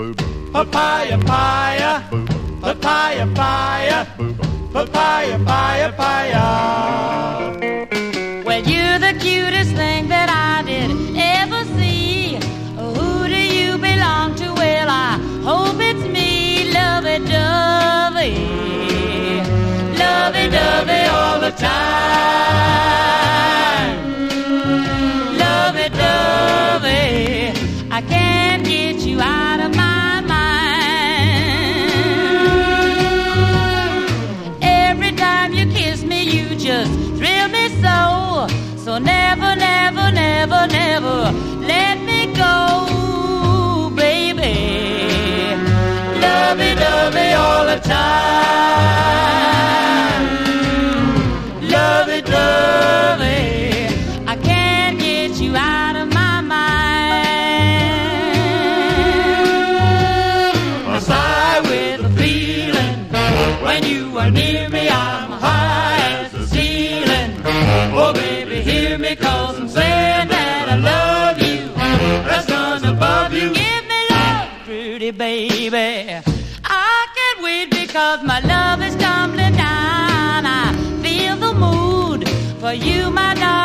Papaya, papaya, papaya, papaya, papaya, papaya, papaya. Well, you're the cutest thing that I did ever see. Who do you belong to? Well, I hope it's me, lovey-dovey, lovey-dovey all the time. Lovey-dovey, I can't get you out of my mind. Every time you kiss me, you just thrill me so. So never, never, never, never let me go, baby. Lovey-dovey all the time. Lovey-dovey, I can't get you out of my mind. I sigh with a feeling when you are near me. I'm high as the ceiling. Oh, baby, hear me 'cause I'm saying that I love you. That's none above you. Give me love, pretty baby. I can't wait because my love is tumbling down. I feel the mood for you, my darling.